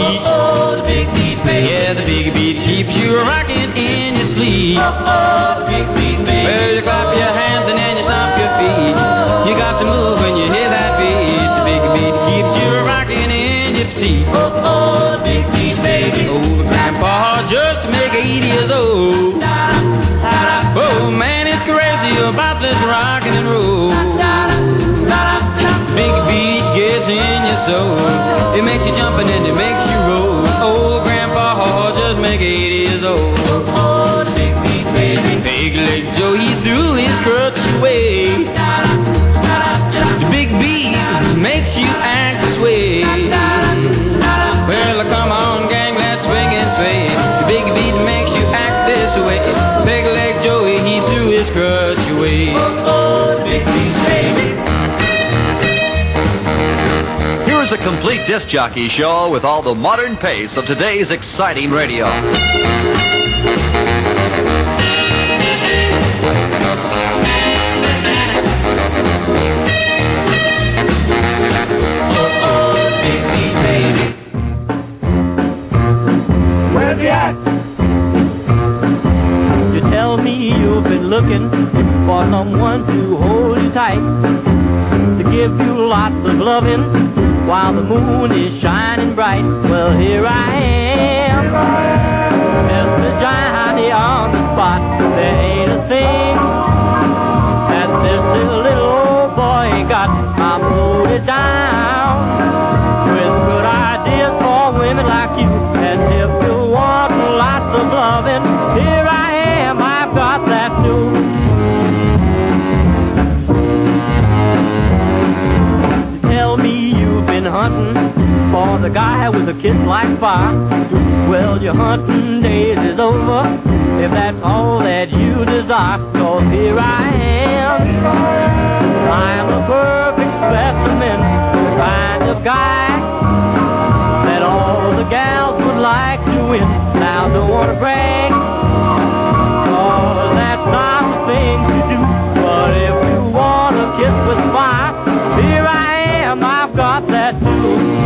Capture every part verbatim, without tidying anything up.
beat. Oh, the big beat, baby. Yeah, the big beat keeps you rocking in your sleep. Oh, the big beat, baby. Well, you clap your hands and then you stomp your feet. You got to move when you hear that beat. The big beat keeps you rocking in your seat. Oh, oh, the big beat, baby. Oh, Grandpa just to make eighty years old. Oh, man, it's crazy about this rockin' and roll. Big beat gets in your soul. It makes you jump and then it makes you roll. Oh, Grandpa just make eighty years old. Oh, big beat, baby. Big Leg Joe, he threw his crutch away. The big beat makes you act this way. Well, come on, gang, let's swing and sway. The big beat makes you act this way. Big Leg Joey, he threw his crutch away. Oh, oh, big beat, baby. Here's a complete disc jockey show with all the modern pace of today's exciting radio. Where's he at? You tell me you've been looking for someone to hold you tight, to give you lots of loving while the moon is shining bright. Well, here I am, Mister Johnny on the spot. There ain't a thing that this little old boy ain't got. I'm loaded down with good ideas for women like you. And if you want lots of loving, here I am, I've got that too. You tell me you've been hunting for the guy with a kiss like fire. Well, your hunting days is over, if that's all that you desire. 'Cause here I am, I'm a perfect specimen, the kind of guy that all the gals would like to win. Now, don't want to brag, 'cause that's not the thing to do. But if you want to kiss with fire, here I am, I've got that too.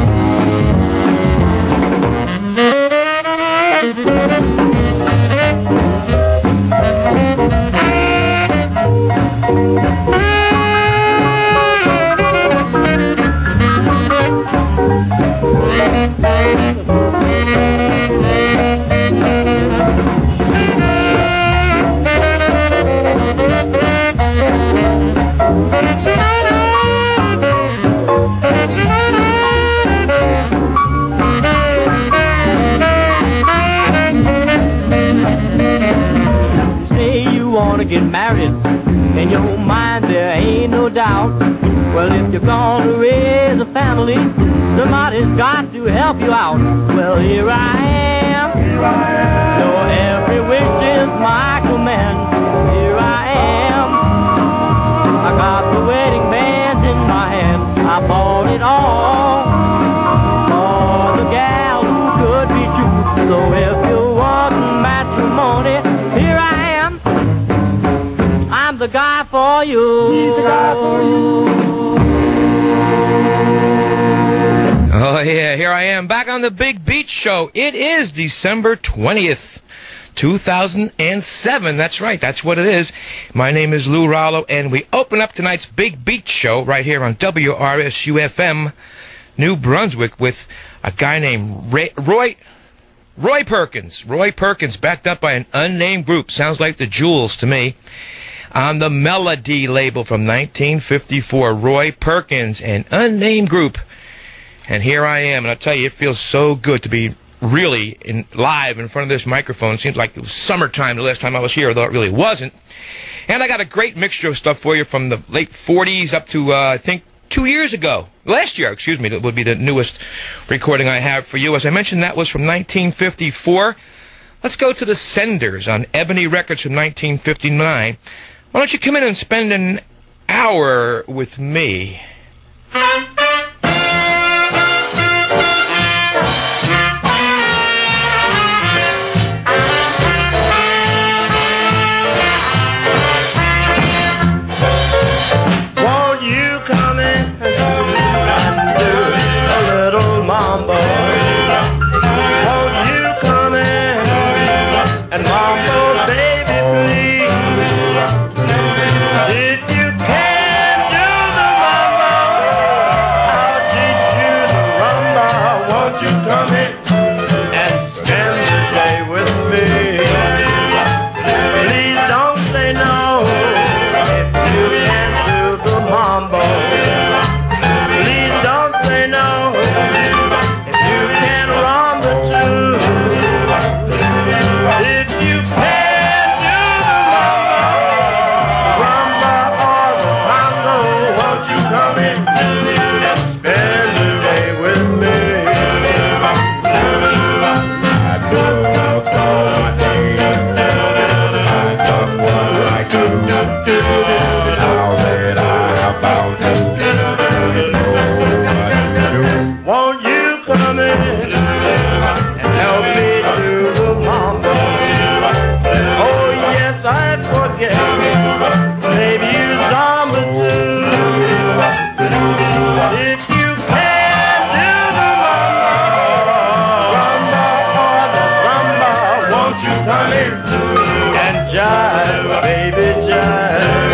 Get married, in your mind there ain't no doubt. Well, if you're gonna raise a family, somebody's got to help you out. Well, here I am, here I am. Your every wish is my command. Here I am, I got the wedding band in my hand. I bought it all for the gal who could be true. So if you want matrimony, here I am, I'm the guy for you. He's the guy for you. Oh, yeah, here I am back on the Big Beat Show. It is December twentieth, two thousand seven. That's right, that's what it is. My name is Lou Rallo, and we open up tonight's Big Beat Show right here on W R S U F M, New Brunswick, with a guy named Ray, Roy... Roy Perkins. Roy Perkins, backed up by an unnamed group. Sounds like the Jewels to me. On the Melody label from nineteen fifty-four, Roy Perkins, an unnamed group. And here I am, and I'll tell you, it feels so good to be really in, live in front of this microphone. It seems like it was summertime the last time I was here, though it really wasn't. And I got a great mixture of stuff for you from the late forties up to, uh, I think, two years ago. Last year, excuse me, that would be the newest recording I have for you. As I mentioned, that was from nineteen fifty-four. Let's go to the Senders on Ebony Records from nineteen fifty-nine. Why don't you come in and spend an hour with me? Won't you come in and do a little mambo? Now that I found you, you know what to do. Won't you come in and help me do the mambo? Oh yes, I'd forget. Maybe you samba too. If you can do the rumba, rumba or the rumba, won't you come in and jive, baby, jive?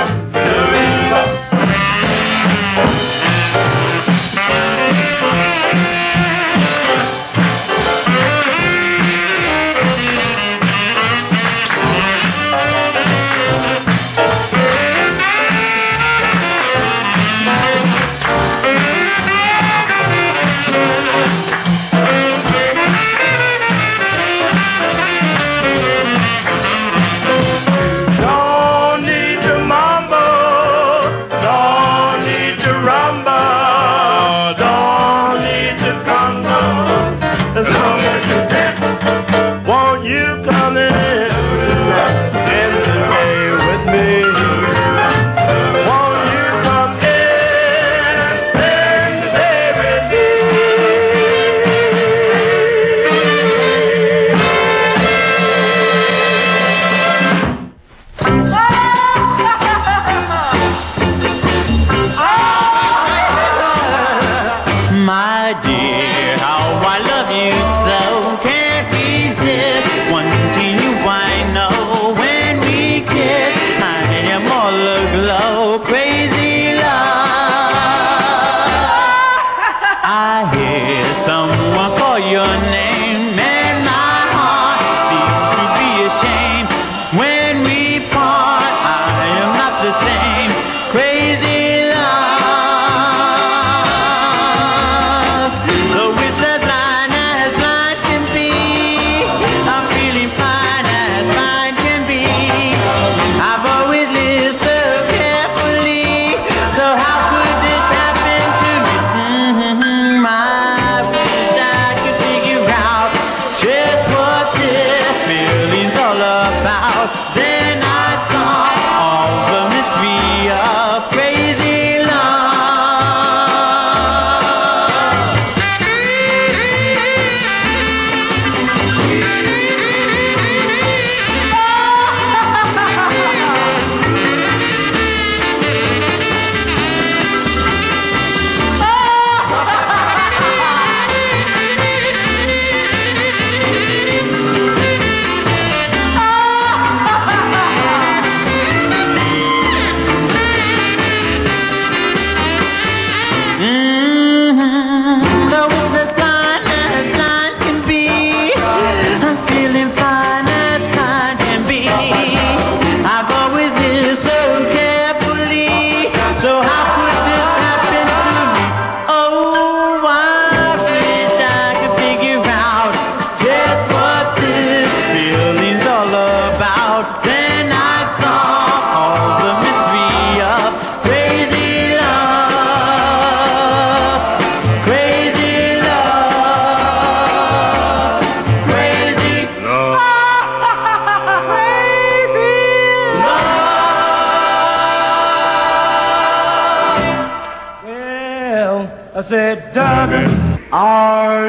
I said, darling, are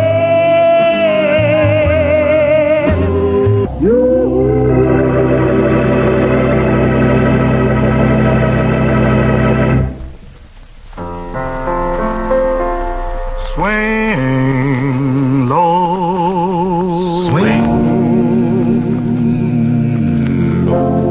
swing low, swing low.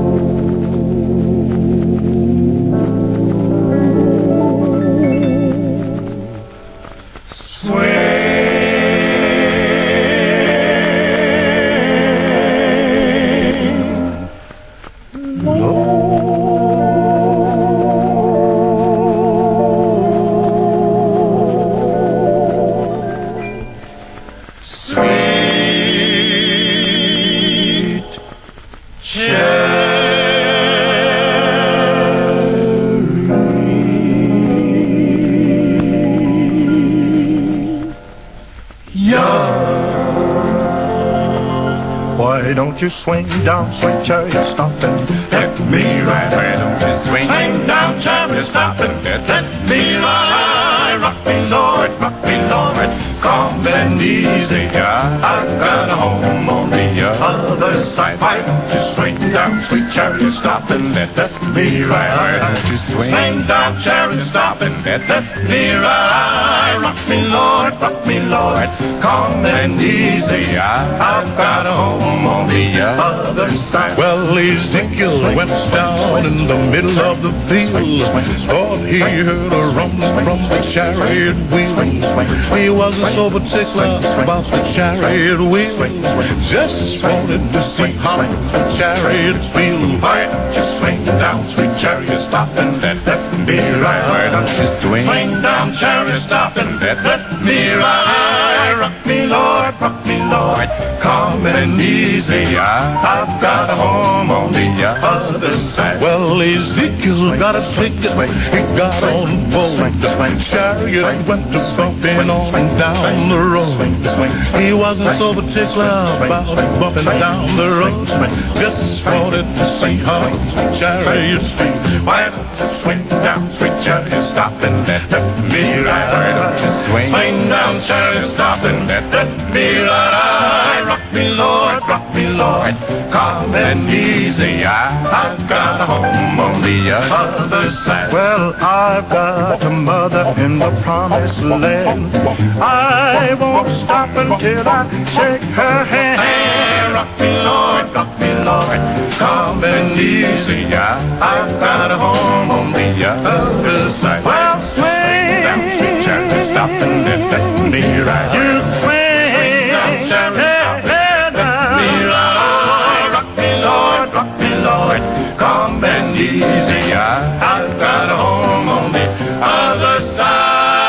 Why don't don't you swing down, sweet chariot, stop and let me ride. Why don't you swing, swing down, chariot, stop and let me ride. Rock me, Lord, rock me, Lord, calm and easy. I've got a home on the other side. Why don't you swing down, sweet chariot, stop and let me ride. Why don't you swing, swing down, chariot, stop and let me ride. Rock me, Lord, rock me, Lord, calm and easy. I've got a home on the other side. Well, Ezekiel went down in the middle of the field. Thought he heard a rumble from the chariot wheel. He wasn't so particular about the chariot wheel. Just wanted to see how the chariot feel. Why don't you swing down, sweet chariot, stop and let, let me ride. Why don't you swing, swing down, chariot, stop and let, let me ride. Rock me, Lord, rock me, Lord, calm and easy. I've got a home on the other side. Well, Ezekiel got a ticket, he got on board. The chariot went to bumping on down the road. He wasn't so particular about bumping down the road. Just wanted to see how the chariot feel. Why don't you swing down, sweet chariot, stop and let, let me ride. Why don't you swing, swing down, chariot, stop and let, let me ride. Rock me, Lord, rock me, Lord, calm and easy. I've got a home on the other side. Well, I've got a mother in the promised land. I won't stop until I shake her hand. Hey, rock me, Lord, rock me, Lord, calm and easy. I've got a home on the other side. Well, swing down, sweet chariot, stop and let, let me ride. You swing, swing down, chariot, stop and let me ride. Rock me, Lord, rock me, Lord, calm and easy. I've got a home on the other side.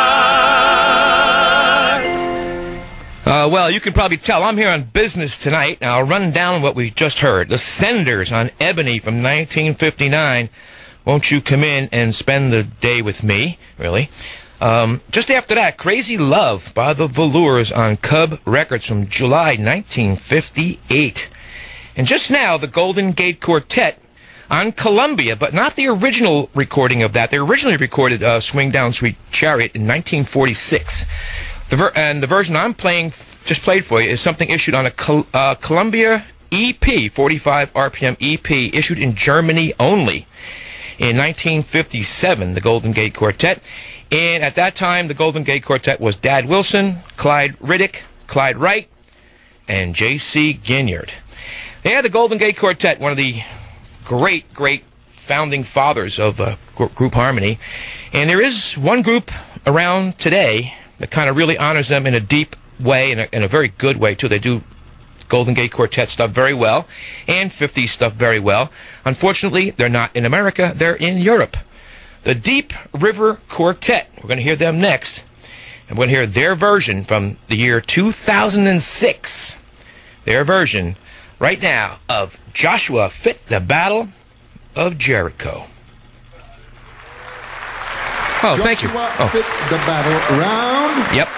Uh, well, you can probably tell I'm here on business tonight. Now, I'll run down what we just heard. The Senders on Ebony from nineteen fifty-nine. Won't you come in and spend the day with me? Really? Um, just after that, Crazy Love by the Velours on Cub Records from July nineteen fifty-eight. And just now, the Golden Gate Quartet on Columbia, but not the original recording of that. They originally recorded uh, Swing Down Sweet Chariot in nineteen forty-six. The ver- and the version I'm playing, just played for you, is something issued on a Col- uh, Columbia E P, forty-five R P M E P, issued in Germany only. In nineteen fifty-seven, the Golden Gate Quartet. And at that time, the Golden Gate Quartet was Dad Wilson, Clyde Riddick, Clyde Wright, and J C Ginyard. They had the Golden Gate Quartet, one of the great, great founding fathers of uh, group harmony. And there is one group around today that kind of really honors them in a deep way, in a, in a very good way, too. They do Golden Gate Quartet stuff very well, and fifties stuff very well. Unfortunately, they're not in America. They're in Europe. The Deep River Quartet. We're going to hear them next. And we're going to hear their version from the year two thousand six. Their version right now of Joshua Fit the Battle of Jericho. Oh, Joshua thank you. Oh. Fit the Battle round. Yep.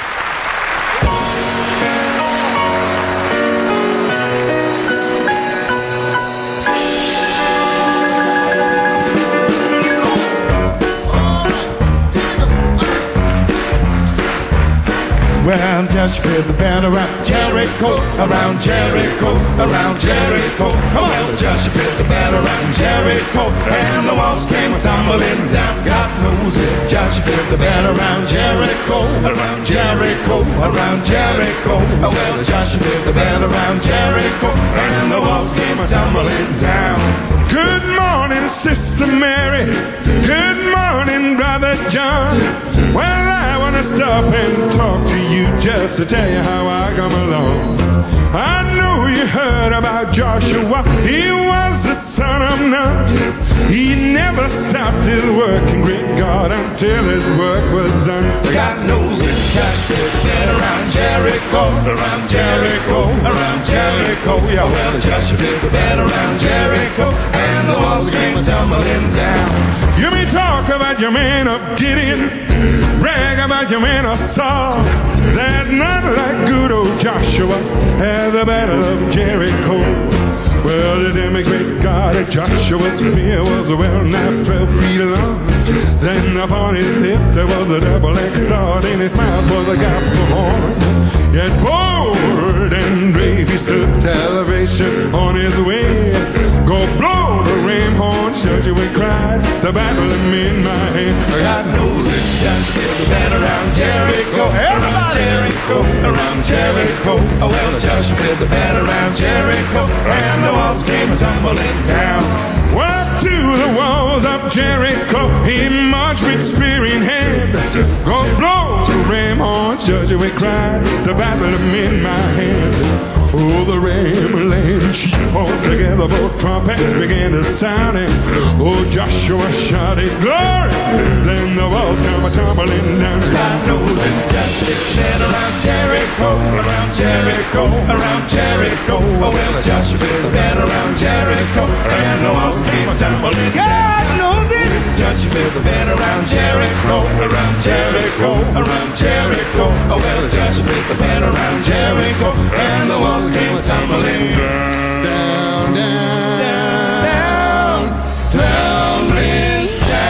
Well, just fit the band around Jericho, around Jericho, around Jericho. Oh, well, just fit the band around Jericho, and the walls came tumbling down. God knows it. Just fit the band around Jericho, around Jericho, around Jericho. Oh, well, just fit the band around Jericho, and the walls came tumbling down. Good morning, Sister Mary. Good morning, Brother John. Well, I want to stop and talk to you just to tell you how I come along. I know you heard about Joshua. He was the son of Nun. He never stopped his work and great God until his work was done. God knows it. Josh fit the bed around Jericho, around Jericho, around Jericho. Yeah, well, Josh fit the bed around Jericho, and the walls came tumbling tumbling down. You may talk about your man of Gideon, brag about your man of Saul. There's not like good old Joshua at the battle of Jericho. Well, the damn great God of Joshua's spear was well nigh twelve feet long. Then upon his hip there was a double-edged sword, in his mouth was a gospel horn. Yet bold and brave he stood, salvation on his way. Go blow the ram horn, Joshua cried, the battle am in my hand. God knows it, just get the band around Jericho. Around Jericho, around Jericho. Oh well, Joshua did the band around Jericho, and the walls came tumbling down. Well, to the walls of Jericho he marched with spear in hand. Go blow the ram horn, Joshua cried, the battle am in my hand. Oh, the ram lamb sheep all together, both trumpets began to sound, and oh, Joshua shouted glory. Then the walls come tumbling down. God knows that Joshua did around Jericho, around Jericho, around Jericho. Oh well, Joshua did the band around Jericho, and the walls came tumbling down. God knows it. Joshua did the band around Jericho, around Jericho, around Jericho. Oh well, Joshua did the band around Jericho, and the walls came tumbling down, down, down, down, tumbling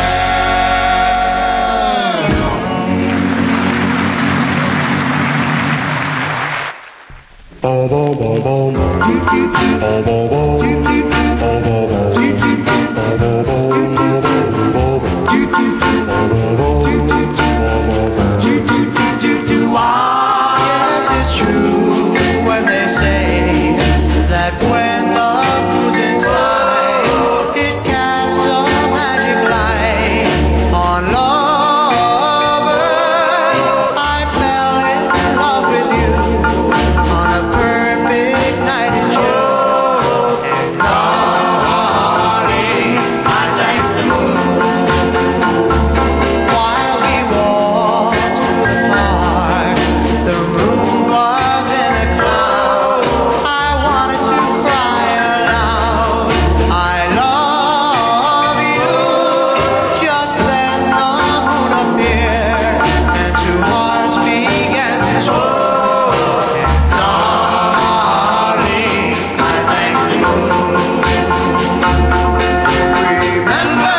down. Boom, boom, boom, boom, boom, boom, boom, boom, yes, it's true when they say that when the moon's inside, it casts a magic light on lovers. I fell in love with you on a perfect night in June. And darling, I thank the moon. While we walked through the park, the moon was in a cloud. I wanted to cry aloud, I love you. Just then the moon appeared, and two hearts began to swoon. And darling, I thank the moon. Remember,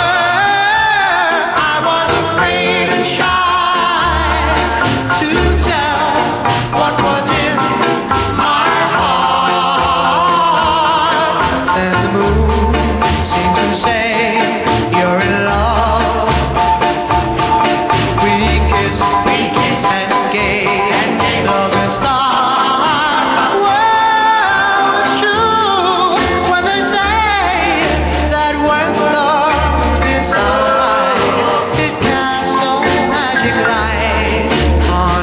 I was afraid and shy to tell what was in my heart. Then the moon seemed to say, you're in love. We kissed, we kissed and gave, and gave love a start. Well, it's true when they say that when the moon's inside, it casts a magic light on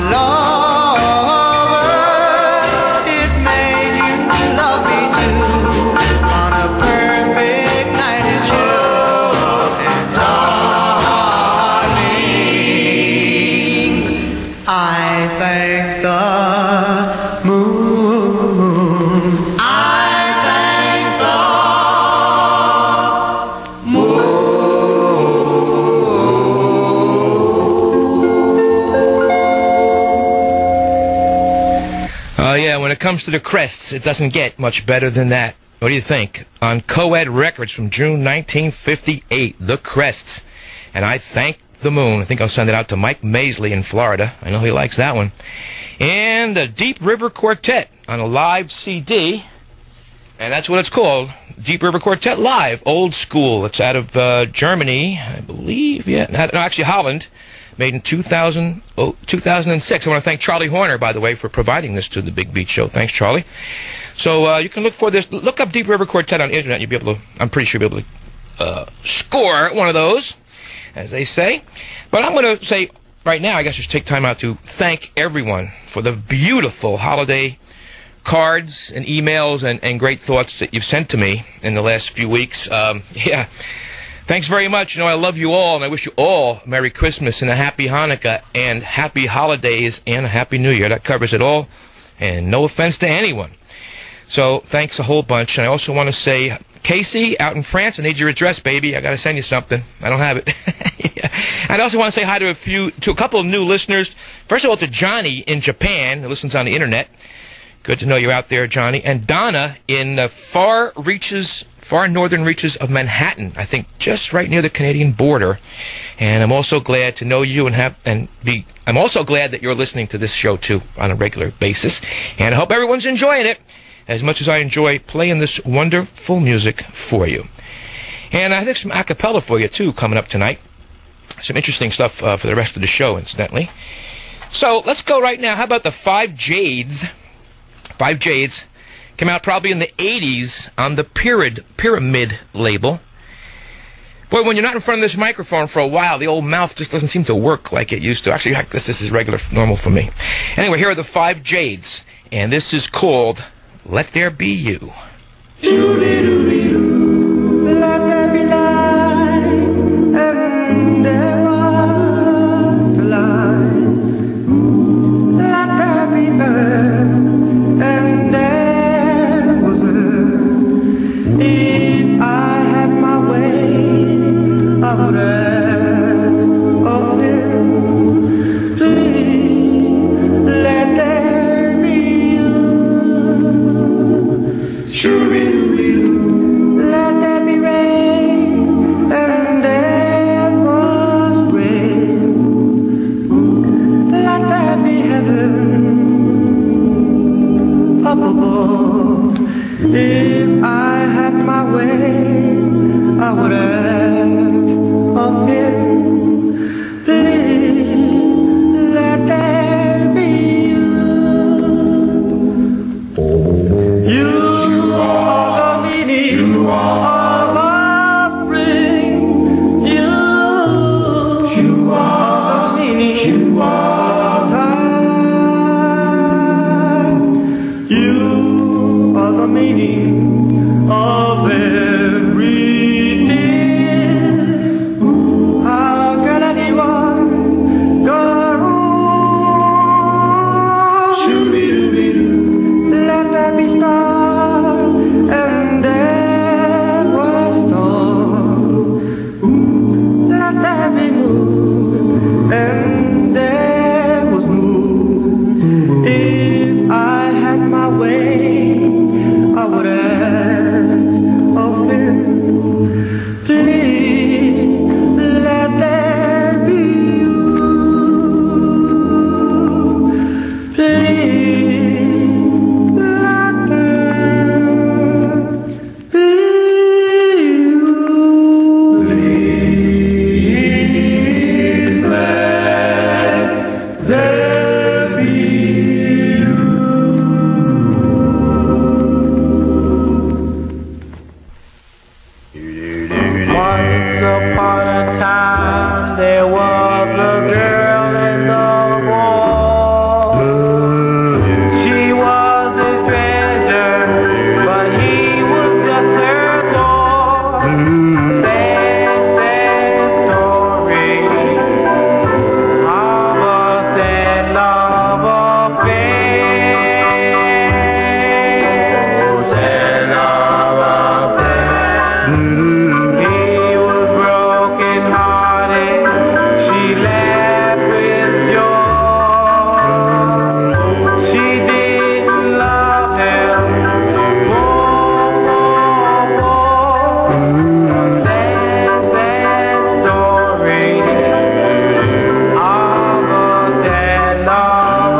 lovers. It made you love me too on a perfect night in June. And darling, I thank the moon. I thank the Oh, yeah, when it comes to the Crests, it doesn't get much better than that. What do you think? On Coed Records from June nineteen fifty-eight, The Crests. And I Thank the Moon. I think I'll send it out to Mike Maisley in Florida. I know he likes that one. And the Deep River Quartet on a live C D. And that's what it's called. Deep River Quartet Live. Old school. It's out of uh, Germany, I believe. Yeah, no, actually Holland. Made in two thousand, oh, two thousand six. I want to thank Charlie Horner, by the way, for providing this to the Big Beat Show. Thanks, Charlie. So uh, you can look for this. Look up Deep River Quartet on the internet. You'll be able to, I'm pretty sure you'll be able to uh, score one of those, as they say. But I'm going to say right now, I guess just take time out to thank everyone for the beautiful holiday cards and emails and, and great thoughts that you've sent to me in the last few weeks. Um, yeah. Thanks very much. You know, I love you all, and I wish you all Merry Christmas and a Happy Hanukkah and Happy Holidays and a Happy New Year. That covers it all, and no offense to anyone. So thanks a whole bunch. And I also want to say Casey, out in France, I need your address, baby. I got to send you something. I don't have it. I also want to say hi to a few, to a couple of new listeners. First of all, to Johnny in Japan, who listens on the internet. Good to know you're out there, Johnny. And Donna in the far reaches, far northern reaches of Manhattan. I think just right near the Canadian border. And I'm also glad to know you and have and be. I'm also glad that you're listening to this show too on a regular basis. And I hope everyone's enjoying it as much as I enjoy playing this wonderful music for you. And I think some a cappella for you too coming up tonight. Some interesting stuff uh, for the rest of the show, incidentally. So let's go right now. How about the Five Jades? Five Jades came out probably in the eighties on the Pyramid, Pyramid label. Boy, when you're not in front of this microphone for a while, the old mouth just doesn't seem to work like it used to. Actually, this, this is regular, normal for me. Anyway, here are the Five Jades, and this is called Let There Be You. Let there be light, and there was to light. Let there be earth, and there was earth. If I had my way, I would ask of him, please let there be you. Let there be rain, and there was rain. Let there be heaven up above. If I had my way, I would ask of him, please let there be you. You are the meaning of a spring. You are the meaning of time. You are the meaning of everything. How can anyone go wrong? Let there be stars, and there were stars. Let there be moon, and there was moon. If I had my way, I would ask of him, please let there be you. Please let there be you. Please let there be you. Once upon a time, there was a girl in the war. She was a stranger, but he was just her toy. Sad, sad story of a sad love affair. Sad love affair. He was broken hearted, she laughed with joy. She didn't love him more, more, more. A sad, sad story of a sad love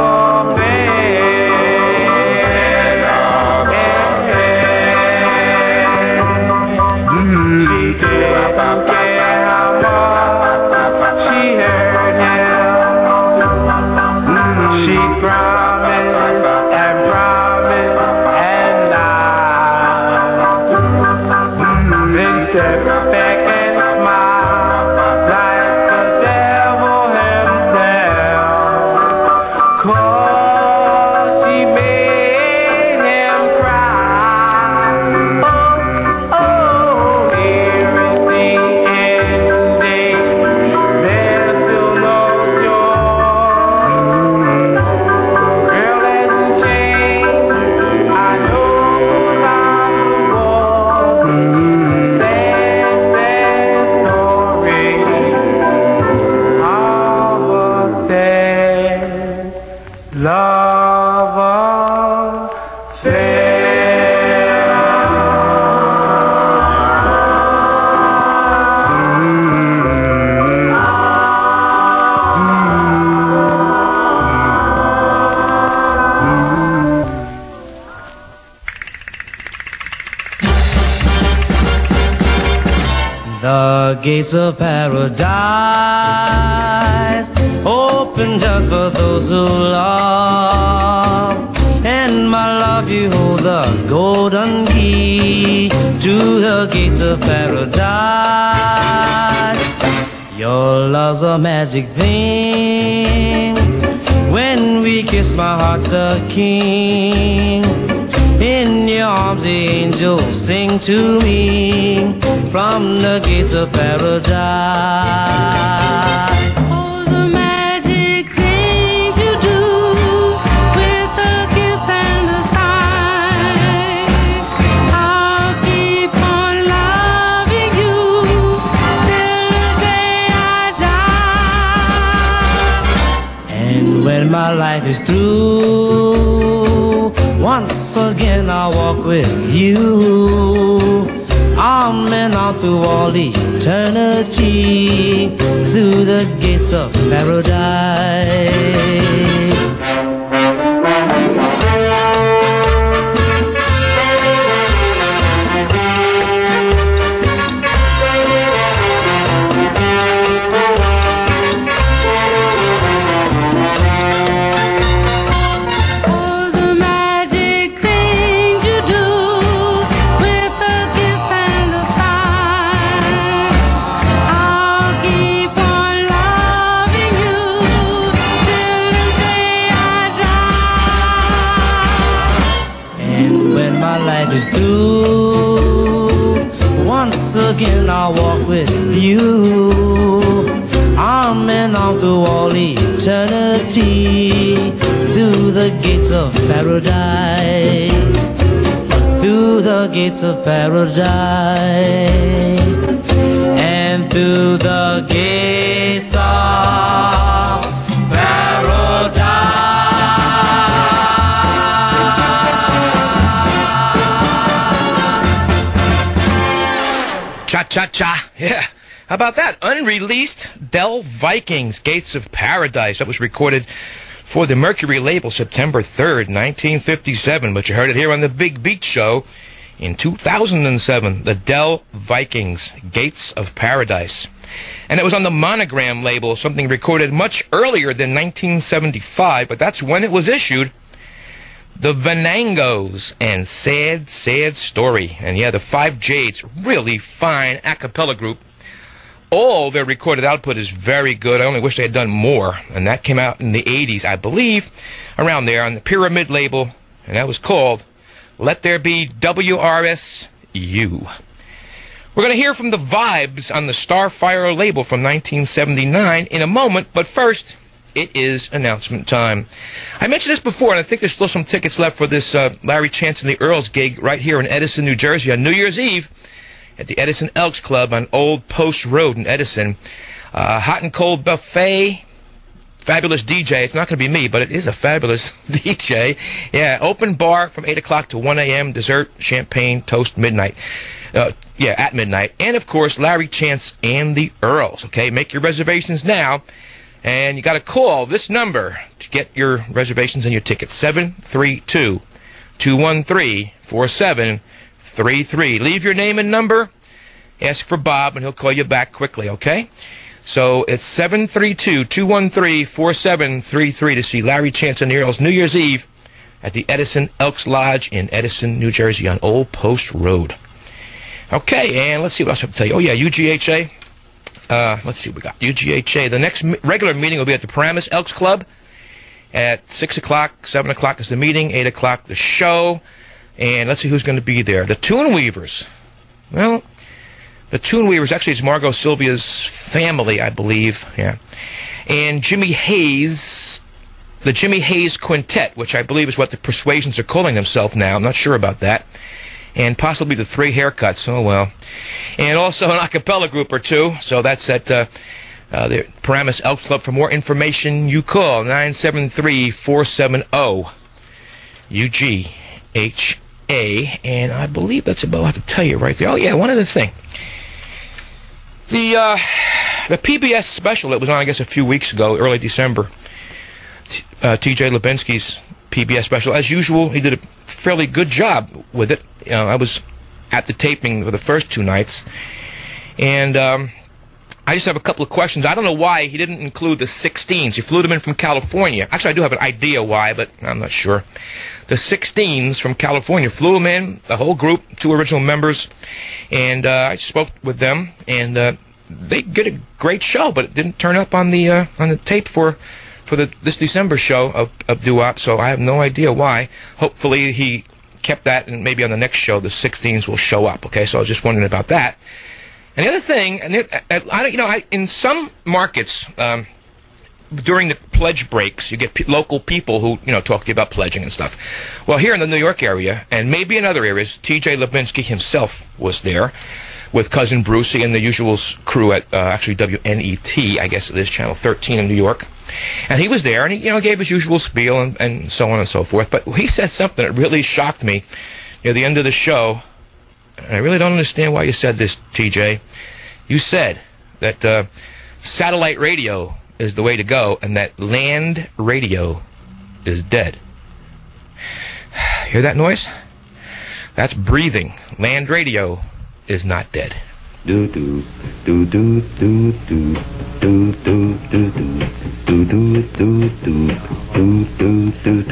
affair. She didn't care how much she hurt him. She promised and promised and lied. Then stepped back and smiled like the devil himself. 'Cause she made him cry. Oh, oh, here is the ending. There's still no joy. Girl hasn't changed. I know 'cause I'm the boy. The gates of paradise open just for those who love. And my love, you hold the golden key to the gates of paradise. Your love's a magic thing. When we kiss, my heart's a king. In your arms, the angels sing to me from the gates of paradise. Oh, the magic things you do with a kiss and a sigh. I'll keep on loving you till the day I die. And when my life is through, once again I'll walk with you, arm in arm through all eternity, through the gates of paradise. Is through, once again I'll walk with you, arm in arm through all eternity, through the gates of paradise, through the gates of paradise, and through the gates of paradise. Cha-cha-cha. Yeah. How about that? Unreleased Del Vikings, Gates of Paradise. That was recorded for the Mercury label September third, nineteen fifty-seven. But you heard it here on the Big Beat Show in two thousand seven. The Del Vikings, Gates of Paradise. And it was on the Monogram label, something recorded much earlier than nineteen seventy-five, but that's when it was issued. The Venangos and Sad, Sad Story. And yeah, the Five Jades, really fine a cappella group. All their recorded output is very good. I only wish they had done more. And that came out in the eighties, I believe, around there on the Pyramid label. And that was called Let There Be W R S U. We're going to hear from the Vibes on the Starfire label from nineteen seventy-nine in a moment. But first, it is announcement time. I mentioned this before, and I think there's still some tickets left for this uh, Larry Chance and the Earls gig right here in Edison, New Jersey on New Year's Eve at the Edison Elks Club on Old Post Road in Edison. Uh, hot and cold buffet, fabulous D J. It's not going to be me, but it is a fabulous D J. Yeah, open bar from eight o'clock to one a m Dessert, champagne, toast, midnight. Uh, yeah, at midnight. And, of course, Larry Chance and the Earls. Okay, make your reservations now. And you got to call this number to get your reservations and your tickets. seven three two, two one three, four seven three three. Leave your name and number. Ask for Bob, and he'll call you back quickly, okay? So it's seven three two, two one three, four seven three three to see Larry Chance and the Earls New Year's Eve at the Edison Elks Lodge in Edison, New Jersey on Old Post Road. Okay, and let's see what else I have to tell you. Oh, yeah, U G H A. Uh, let's see what we got. U G H A. The next m regular meeting will be at the Paramus Elks Club at six o'clock. seven o'clock is the meeting. eight o'clock the show. And let's see who's going to be there. The Tune Weavers. Well, the Tune Weavers, actually it's Margot Sylvia's family, I believe. Yeah. And Jimmy Hayes, the Jimmy Hayes Quintet, which I believe is what the Persuasions are calling themselves now. I'm not sure about that. And possibly the Three Haircuts. Oh, well. And also an a cappella group or two. So that's at uh, uh, the Paramus Elks Club. For more information, you call nine seven three, four seven zero, U G H A. And I believe that's about all I have to tell you right there. Oh, yeah, one other thing. The, uh, the P B S special that was on, I guess, a few weeks ago, early December, T uh, T J Lubinsky's P B S special. As usual, he did a fairly good job with it. You know, I was at the taping for the first two nights, And um, I just have a couple of questions. I don't know why he didn't include the sixteens. He flew them in from California. Actually, I do have an idea why, but I'm not sure. The sixteens from California flew them in, the whole group, two original members, and uh, I spoke with them, and uh, they did a great show, but it didn't turn up on the uh, on the tape for for the this December show of, of Doo-Wop, so I have no idea why. Hopefully he kept that, and maybe on the next show the sixteens will show up. Okay, so I was just wondering about that. And the other thing, and it, I, I, you know, I, in some markets. Um, During the pledge breaks, you get pe local people who, you know, talk to you about pledging and stuff. Well, here in the New York area, and maybe in other areas, T J Levinsky himself was there with Cousin Brucey and the usual crew at, uh, actually W N E T, I guess it is, Channel thirteen in New York. And he was there, and he, you know, gave his usual spiel and, and so on and so forth. But he said something that really shocked me near the end of the show. And I really don't understand why you said this, T J. You said that uh, satellite radio is the way to go, and that land radio is dead. Hear that noise? That's breathing. Land radio is not dead. Do do do do do do do do do do do do do do do do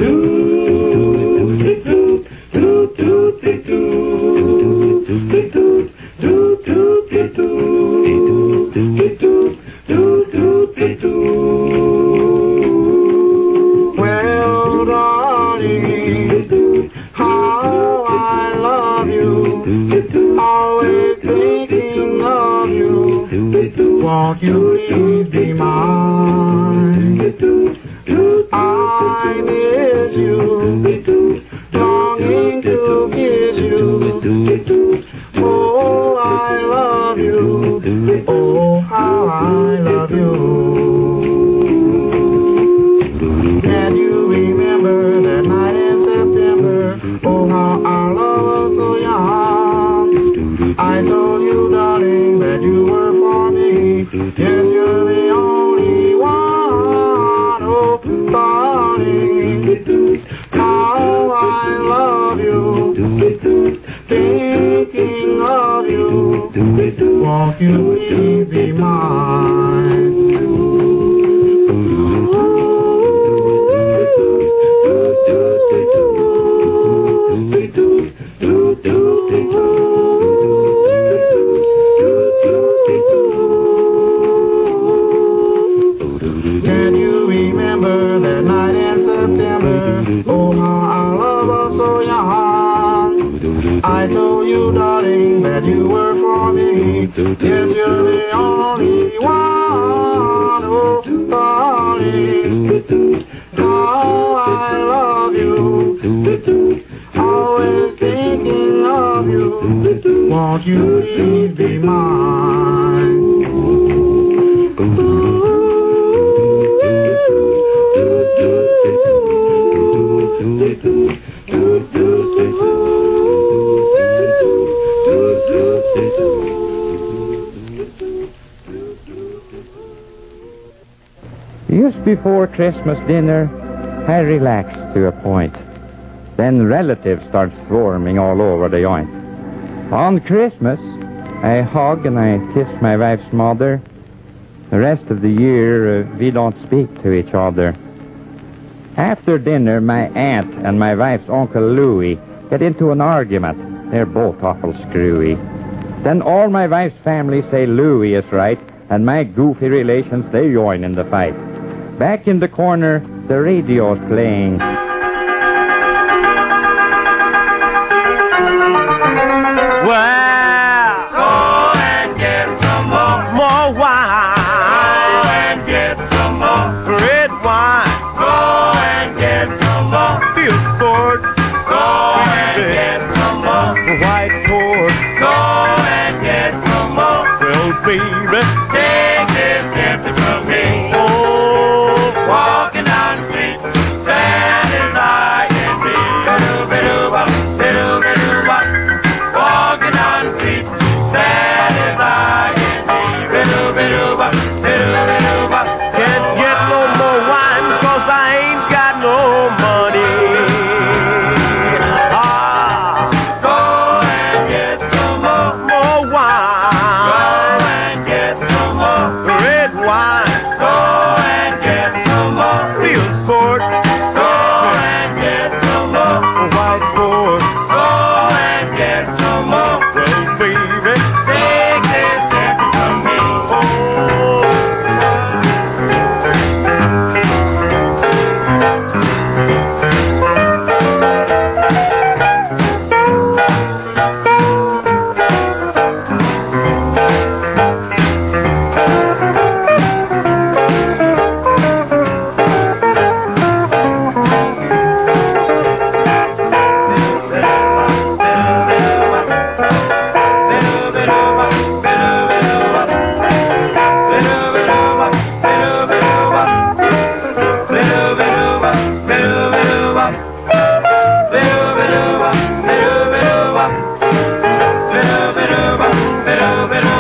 Well, darling, how I love you, always thinking of you, won't you please be mine? I miss you, longing to kiss you, oh, I love you, oh, how I love you. Can you remember that night in September? Oh, how our love was so young. I told you, darling, that you were for me. Yes, you're the only one. Oh, darling, how I love you. Thinking of you. Won't you please be mine? Can you remember that night in September? Oh, how our love was so young. I told you, darling, that you were for me. Yes, you're the only one. Oh, darling, how I love you. Always thinking of you. Won't you please be mine? Just before Christmas dinner, I relaxed to a point. Then relatives start swarming all over the joint. On Christmas, I hug and I kiss my wife's mother. The rest of the year, uh, we don't speak to each other. After dinner, my aunt and my wife's Uncle Louie get into an argument. They're both awful screwy. Then all my wife's family say Louie is right, and my goofy relations, they join in the fight. Back in the corner, the radio's playing. Well, go and get some more, more wine. Go and get some more red wine. Go and get some more field sport. Go and get some more white cord. Go and get some more. Well, baby, take this empty from me. Oh, walking down the street, sad as I can be. Ba-doo-ba-doo-ba, ba-doo-ba-doo-ba. Walking down the street, sad as I can be. Ba-doo-ba-doo-ba, ba-doo-ba-doo-ba. Can't get no more wine 'cause I ain't got no money. Ah, go and get some more, more wine. Go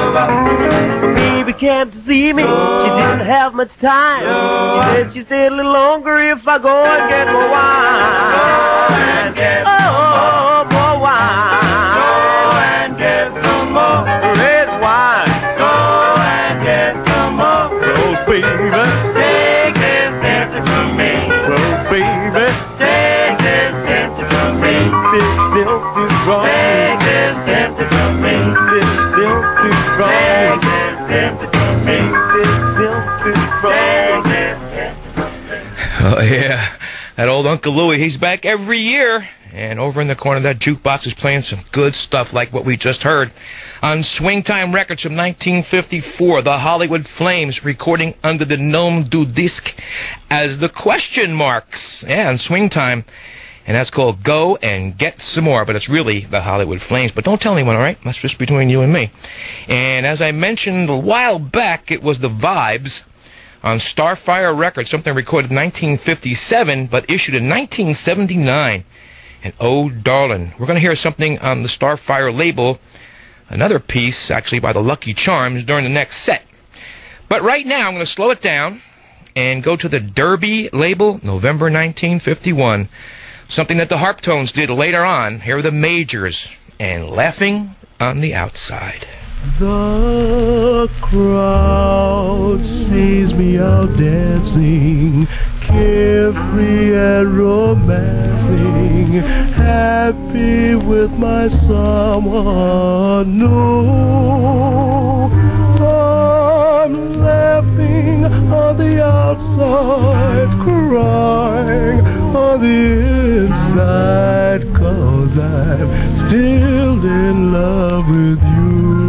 Baby came to see me, she didn't have much time. She said she'd stay a little longer if I go and get more wine. Go and get oh, more wine. Go and get some more red wine. Go and get some more. Oh, baby, take this empty from me. Oh, baby, take this empty from me. This silk is wrong. Take this empty from me. This silk is wrong. Take this empty from me. This silk is wrong. Take this empty from me. Oh, yeah. That old Uncle Louie, he's back every year. And over in the corner of that jukebox is playing some good stuff like what we just heard. On Swing Time Records from nineteen fifty-four, the Hollywood Flames recording under the nom du disque as the Question Marks. Yeah, on Swing Time. And that's called Go and Get Some More. But it's really the Hollywood Flames. But don't tell anyone, all right? That's just between you and me. And as I mentioned a while back, it was the Vibes on Starfire Records, something recorded in nineteen fifty-seven, but issued in nineteen seventy-nine. And oh, darling, we're going to hear something on the Starfire label, another piece, actually, by the Lucky Charms during the next set. But right now, I'm going to slow it down and go to the Derby label, November nineteen fifty-one, something that the Harptones did later on. Here are the Majors, and Laughing on the Outside. The crowd sees me out dancing, carefree and romancing, happy with my someone new. I'm laughing on the outside, crying on the inside, 'cause I'm still in love with you.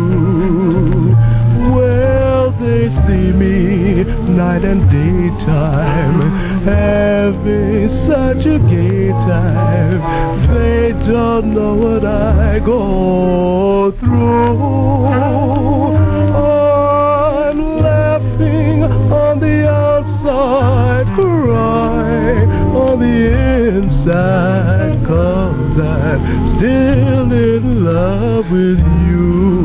Well, they see me night and daytime, having such a gay time. They don't know what I go through. I'm laughing on the outside, crying on the inside, 'cause I'm still in love with you.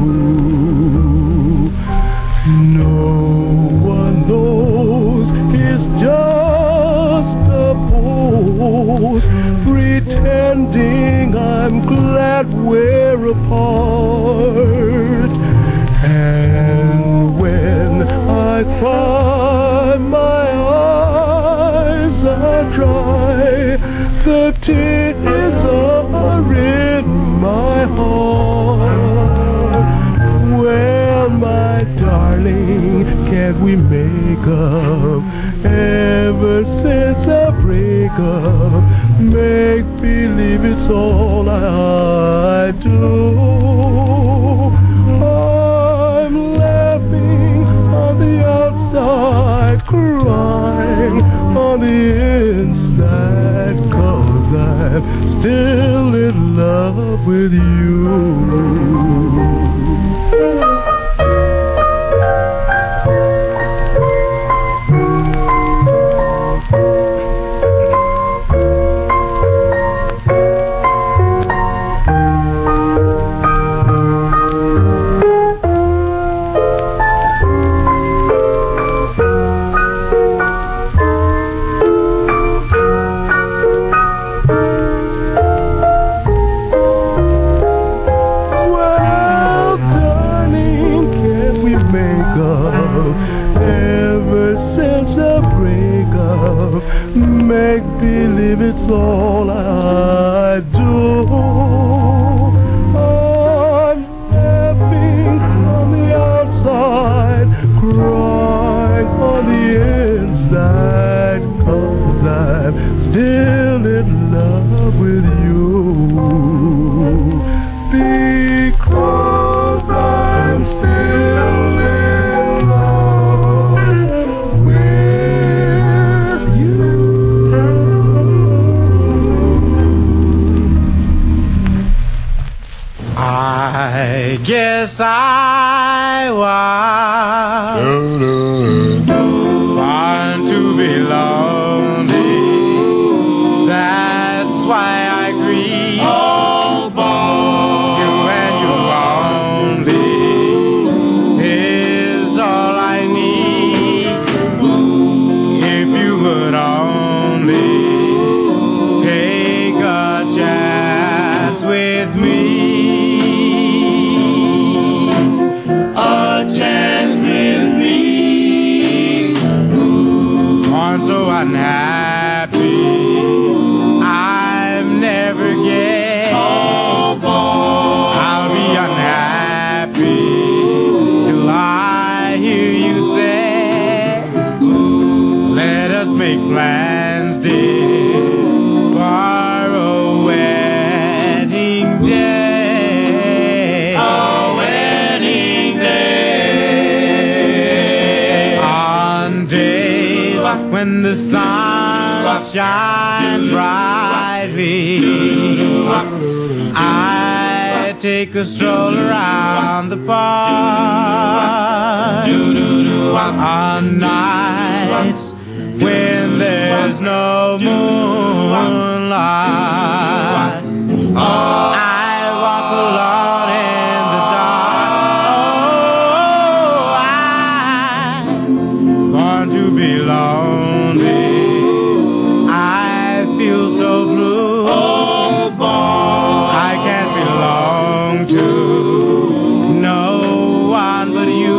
No one knows, it's just a pose, pretending I'm glad we're apart. And when I cry, my eyes are dry, the tears are in my heart. Well, my darling, can't we make up? Ever since our breakup, make believe it's all I do. I'm laughing on the outside, crying on the inside, 'cause I'm still in love with you. Make believe it's all I do. I'm laughing on the outside, crying on the inside, 'cause I'm still in love with you. Because I'm still in love with you. make plans, dear, for a wedding day. A wedding day. On days when the sun shines brightly, I take a stroll around the park. On nights when there's no moonlight, I walk alone in the dark. Oh, I'm born to be lonely. I feel so blue. Oh, boy, I can't belong to no one but you.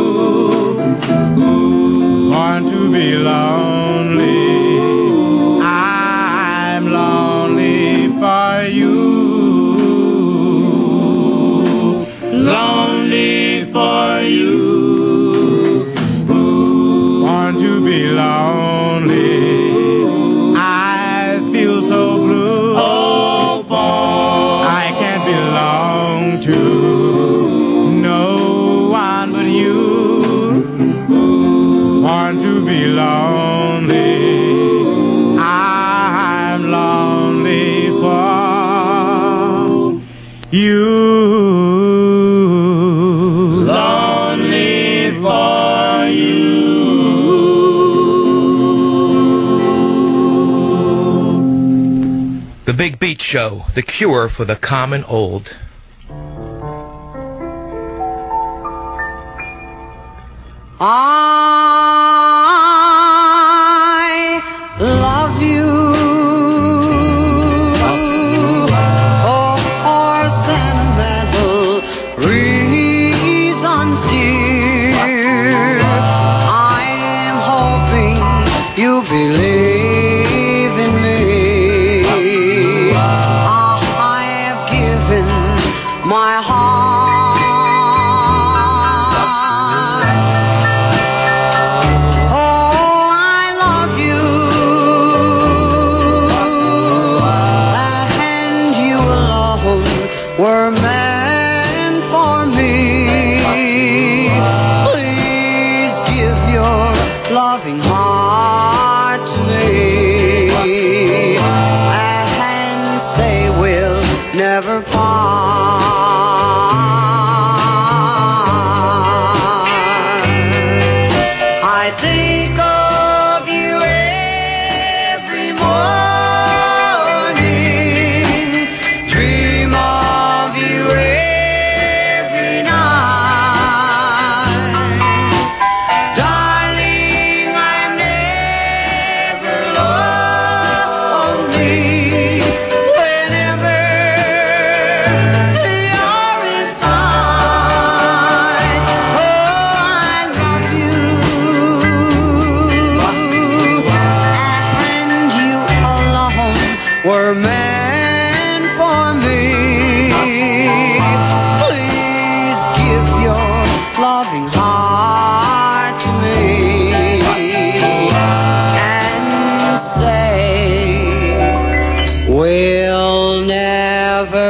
Born to be lonely. I'm lonely for you. Lonely for you. Born to be lonely. I feel so blue. Oh, boy, I can't belong to no one but you. Born to be lonely. I'm lonely for you. Lonely for you. The Big Beat Show, the cure for the common old. I love you for sentimental reasons, dear. I am hoping you believe in me. I have given my heart. Were meant for me. Please give your loving heart to me and say we'll never part. I think of you every morning, dream of you every night. Darling, I'm never lonely whenever you're inside. Oh, I love you, and you alone were meant for me. Please give your loving heart to me and say we'll never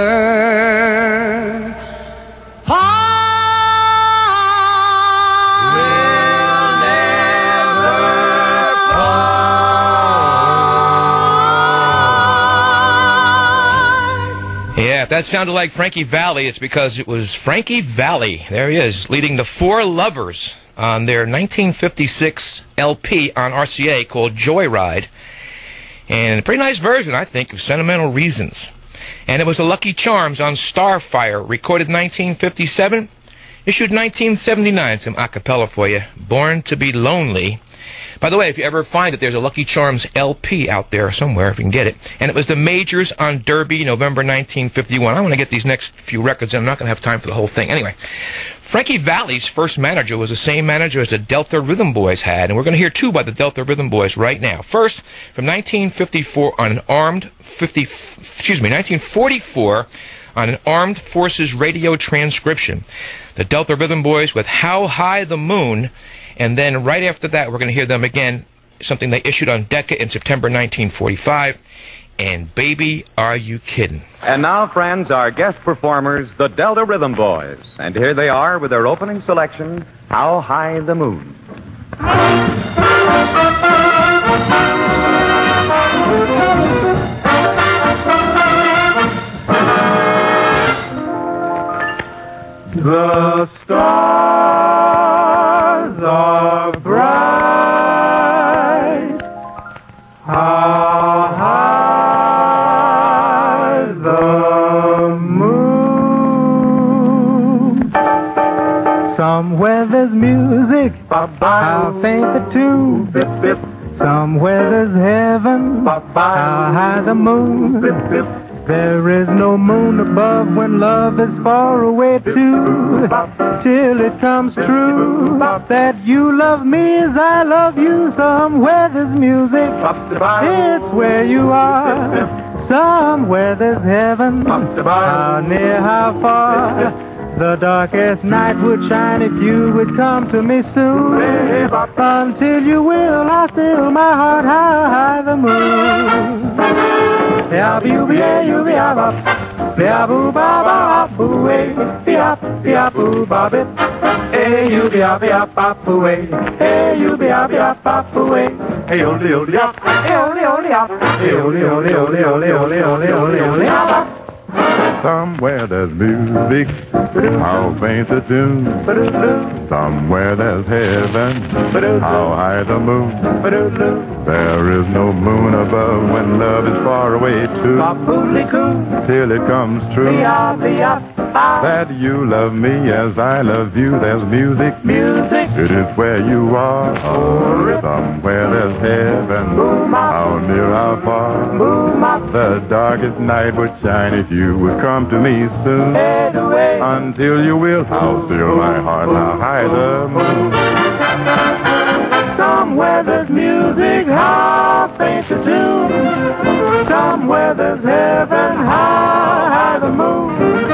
Yeah, if that sounded like Frankie Valli, it's because it was Frankie Valli. There he is, leading the Four Lovers on their nineteen fifty-six L P on R C A called Joyride. And a pretty nice version, I think, of Sentimental Reasons. And it was the Lucky Charms on Starfire, recorded nineteen fifty-seven, issued nineteen seventy-nine. Some a cappella for you. Born to be Lonely. By the way, if you ever find that there's a Lucky Charms L P out there somewhere, if you can get it, and it was the Majors on Derby, November nineteen fifty-one. I want to get these next few records in. I'm not going to have time for the whole thing. Anyway, Frankie Valli's first manager was the same manager as the Delta Rhythm Boys had, and we're going to hear two by the Delta Rhythm Boys right now. First, from nineteen fifty-four on an armed fifty, excuse me, nineteen forty-four on an Armed Forces radio transcription. The Delta Rhythm Boys with How High the Moon. And then right after that, we're going to hear them again something they issued on Decca in September nineteen forty-five. And Baby, Are You Kiddin'? And now, friends, our guest performers, the Delta Rhythm Boys. And here they are with their opening selection, How High the Moon. The stars are bright. How high the moon. Somewhere there's music, how faint the tune. Somewhere there's heaven, how high the moon. There is no moon above when love is far away too. Till it comes true that you love me as I love you. Somewhere there's music, it's where you are. Somewhere there's heaven, how near, how far. The darkest night would shine if you would come to me soon. Until you will, I'll still my heart high, high the moon. Yeah, boo, yeah, you be up, yeah, boo, ba, ba, boo, way, be up, be up, boo, ba, bit. Hey, you be up, be up, up, boo, way. Hey, you be up, be up, up, boo, way. Hey, ole, ole, up, hey, ole, ole, up, hey, ole, ole, ole, ole, ole, ole, ole, ole, up. Somewhere there's music, how faint the tune. Somewhere there's heaven, how high the moon. There is no moon above when love is far away too. Till it comes true that you love me as I love you. There's music, music. It is where you are. Somewhere there's heaven, how near, how far. The darkest night would shine if you would come to me soon. Until you will, how still my heart, how high the moon. Somewhere there's music, how faint the tune. Somewhere there's heaven, how high the moon.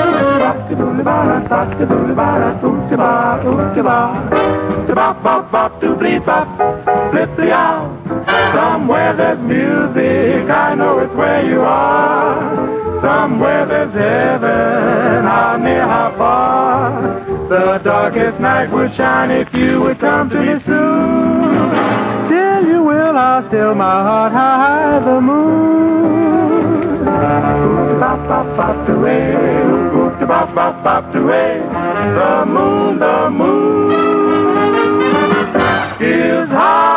Somewhere there's music, I know it's where you are. Somewhere there's heaven, how near, how far. The darkest night would shine if you would come to me soon. Till you will, I'll still my heart high the moon. The moon, the moon is high.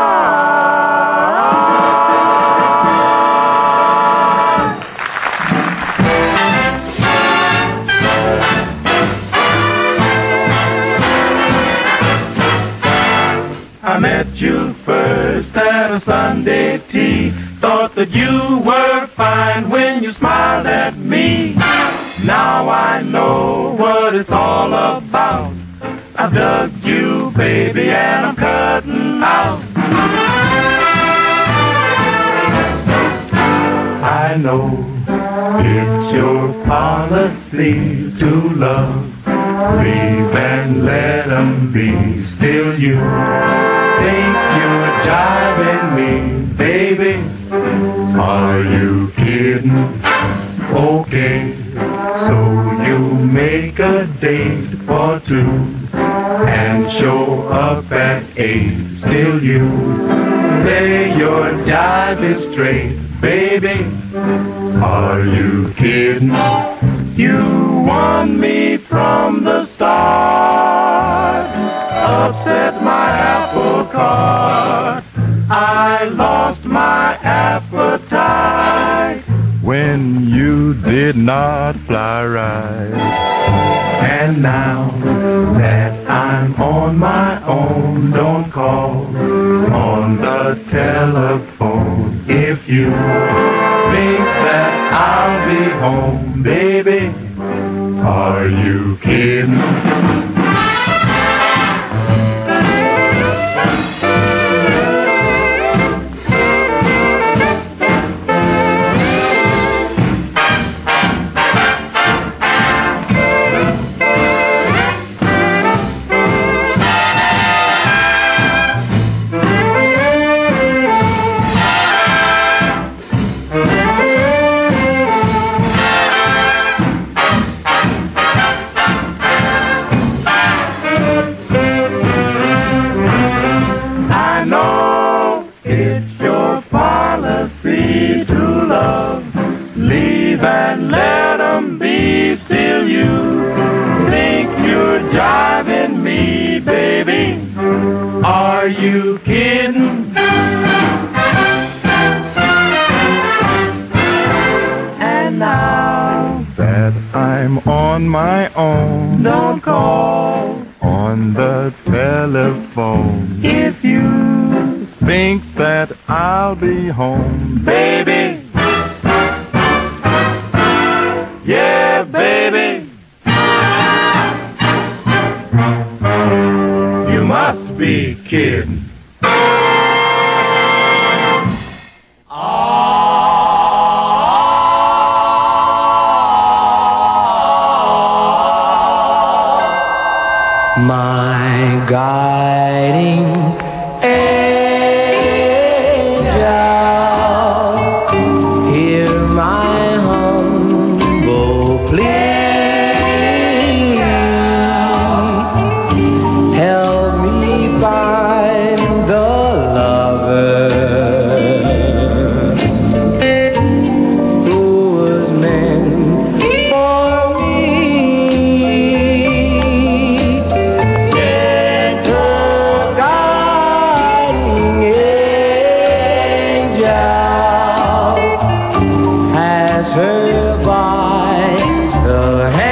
I met you first at a Sunday tea. Thought that you were fine when you smiled at me. Now I know what it's all about. I've dug you, baby, and I'm cutting out. I know it's your policy to love, leave and let 'em be. Still you think you're jiving me, baby. Are you kidding? Okay, so you make a date for two and show up at eight. Still you say your jive is straight, baby. Are you kidding? You won me from the start, upset my apple cart. I lost my appetite when you did not fly right. And now that I'm on my own, don't call on the telephone. If you think that I'll be home, baby, are you kidding? you kidding? And now that I'm on my own, don't call on the telephone. if you Think that I'll be home, baby. Yeah, baby. You must be kidding. My guiding angel, hear my humble plea. Help me find the lover who was meant for me. Gentle guiding angel has her by the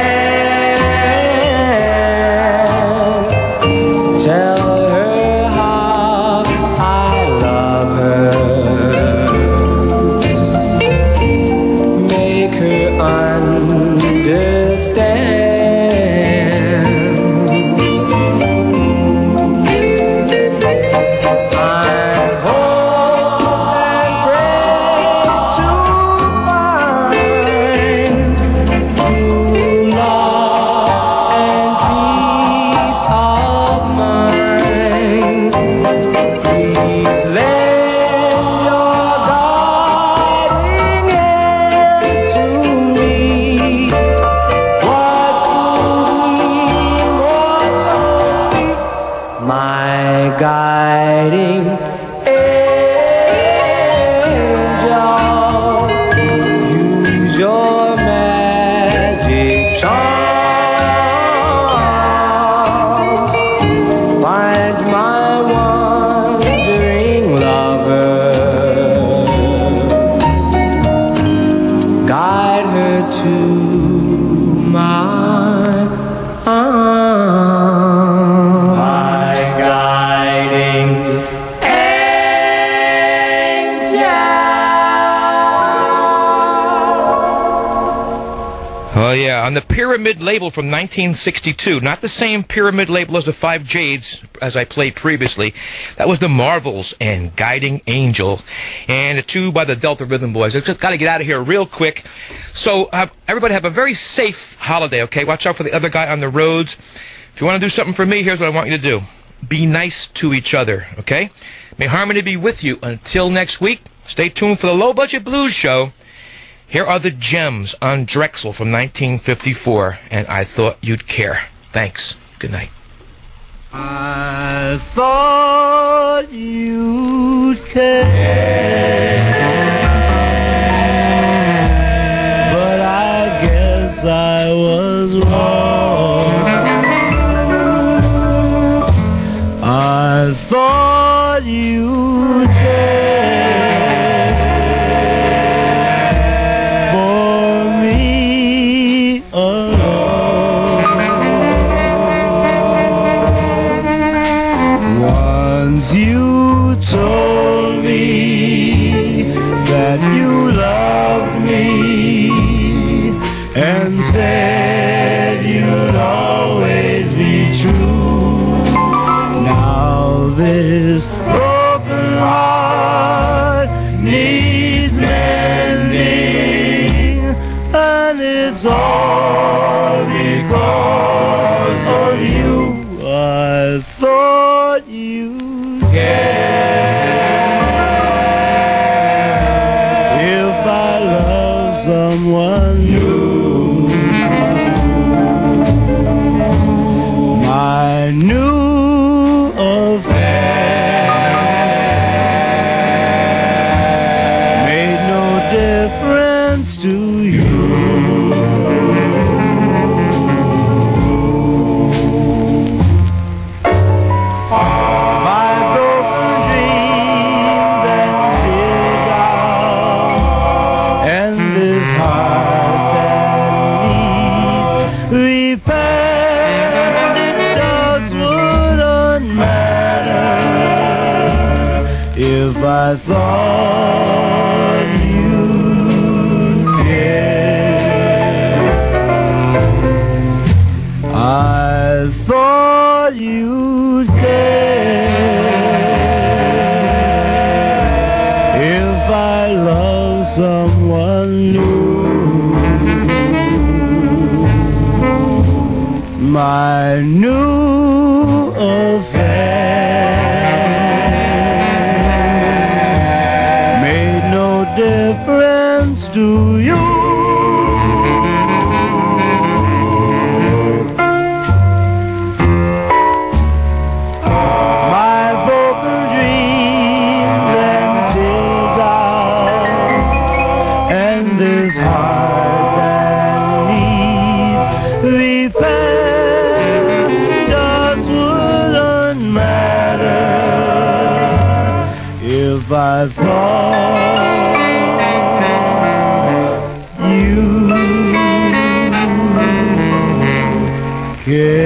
hand. Tell her how I love her. Make her understand. I hope and pray to find true love and peace of mind. Please lend your guiding hand to me. What food we mortal, my guiding angel, use your magic charms. Find my wandering lover. Guide her to my arms. My guiding Oh, yeah, on the Pyramid label from nineteen sixty-two. Not the same Pyramid label as the Five Jades, as I played previously. That was the Marvels and Guiding Angel. And the two by the Delta Rhythm Boys. I've just got to get out of here real quick. So, uh, everybody have a very safe holiday, okay? Watch out for the other guy on the roads. If you want to do something for me, here's what I want you to do. Be nice to each other, okay? May harmony be with you. Until next week, stay tuned for the Low Budget Blues Show. Here are the Gems on Drexel from nineteen fifty-four, and I thought you'd care. Thanks. Good night. I thought you'd care, but I guess I was wrong. I thought you'd care for me alone. Once you told me that you loved me and said you'd always be true. Now this broken heart needs mending, and it's all because of you. I thought you'd care if I love someone new. I thought you'd care. I thought you'd care if I loved someone new. My new affair made no difference to you. My broken dreams and teardrops and this heart that needs repair just wouldn't matter if I thought you cared.